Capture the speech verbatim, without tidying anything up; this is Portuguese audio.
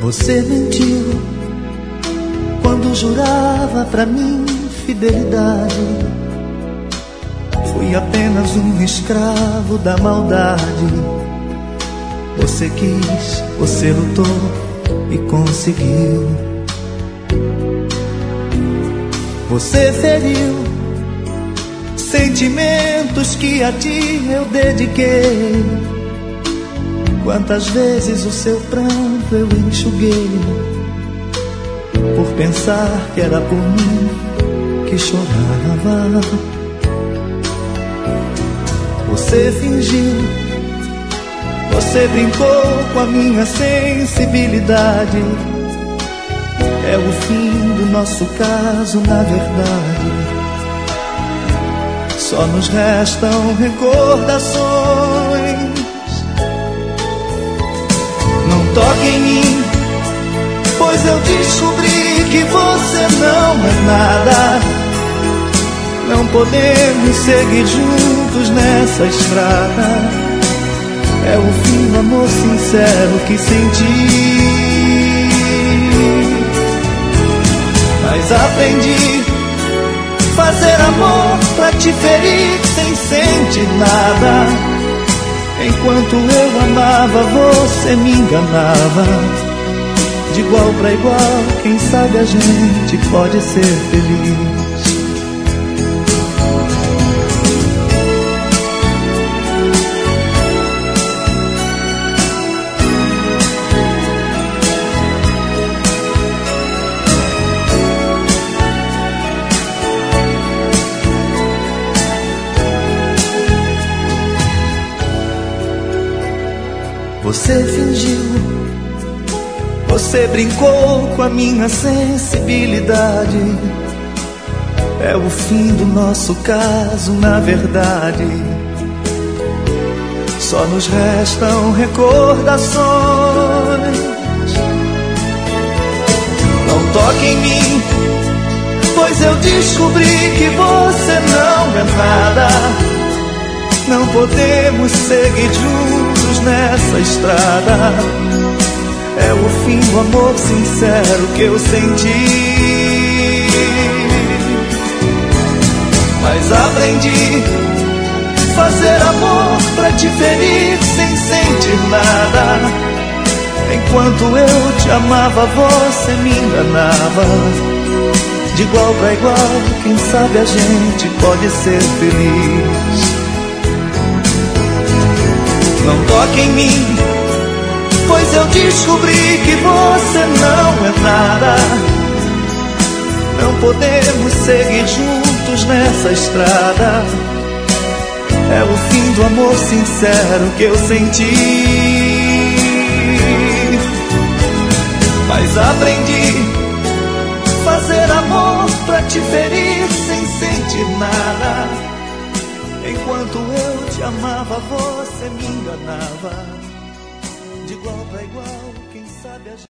Você mentiu quando jurava pra mim fidelidade. Fui apenas um escravo da maldade. Você quis, você lutou e conseguiu. Você feriu sentimentos que a ti eu dediquei. Quantas vezes o seu pranto eu enxuguei, por pensar que era por mim que chorava. Você fingiu, você brincou com a minha sensibilidade. É o fim do nosso caso, na verdade. Só nos restam recordações. Não toque em mim, pois eu descobri que você não é nada. Não podemos seguir juntos nessa estrada. É o fim do amor sincero que senti. Mas aprendi fazer amor pra te ferir sem sentir nada. Enquanto eu amava, você me enganava. De igual pra igual, quem sabe a gente pode ser feliz. Você fingiu, você brincou com a minha sensibilidade. É o fim do nosso caso, na verdade. Só nos restam recordações. Não toque em mim, pois eu descobri que você não é nada. Não podemos seguir juntos nessa estrada. É o fim do amor sincero que eu senti. Mas aprendi fazer amor pra te ferir sem sentir nada. Enquanto eu te amava, você me enganava. De igual pra igual, quem sabe a gente pode ser feliz. Não toque em mim, pois eu descobri que você não é nada. Não podemos seguir juntos nessa estrada. É o fim do amor sincero que eu senti. Mas aprendi fazer amor pra te ferir sem sentir nada. Enquanto eu te amava, você me enganava. De igual pra igual, quem sabe a gente